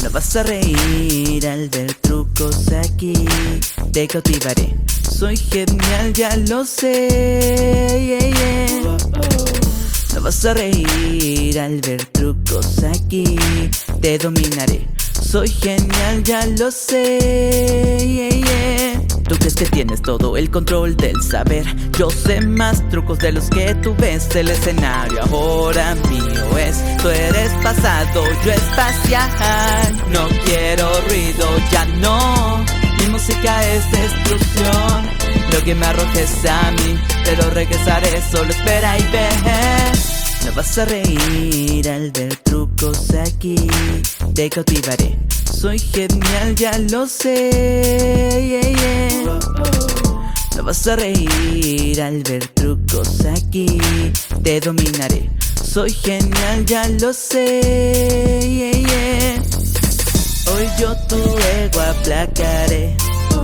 No vas a reír al ver trucos aquí. Te cautivaré, soy genial, ya lo sé. No vas a reír al ver trucos aquí. Te dominaré, soy genial, ya lo sé. Tú crees que tienes todo el control del saber. Yo sé más trucos de los que tú ves. El escenario ahora mío es. Tú eres pasado, yo espacial. No quiero ruido, ya no. Mi música es destrucción. Lo que me arrojes a mí, pero regresaré, solo espera y ve. No vas a reír al ver trucos aquí. Te cautivaré, soy genial, ya lo sé. No vas a reír al ver trucos aquí. Te dominaré, soy genial, ya lo sé. Hoy yo tu ego aplacaré.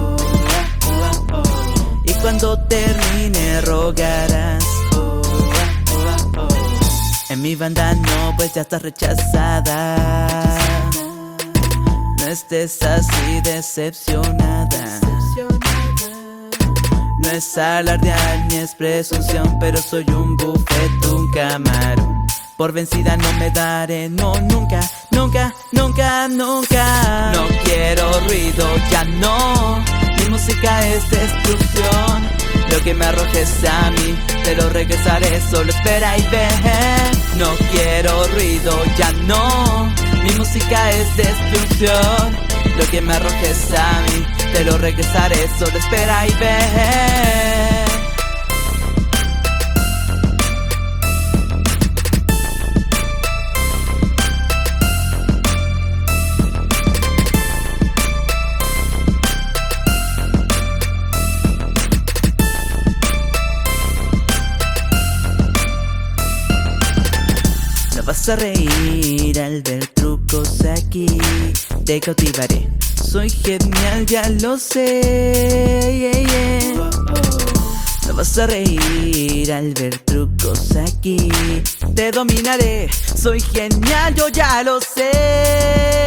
Y cuando termine rogarás. En mi banda no, pues ya estás rechazada. No estés así decepcionada. No es alardear ni es presunción, pero soy un buffet, un camarón. Por vencida no me daré, no, nunca, nunca, nunca, nunca. No quiero ruido, ya no. Mi música es destrucción. Lo que me arrojes a mí, te lo regresaré, solo espera y ve. No quiero ruido, ya no. Mi música es destrucción. Lo que me arrojes a mí, te lo regresaré, solo espera y ve. No vas a reír al ver trucos aquí. Te cautivaré, soy genial, ya lo sé. No vas a reír al ver trucos aquí. Te dominaré, soy genial, yo ya lo sé.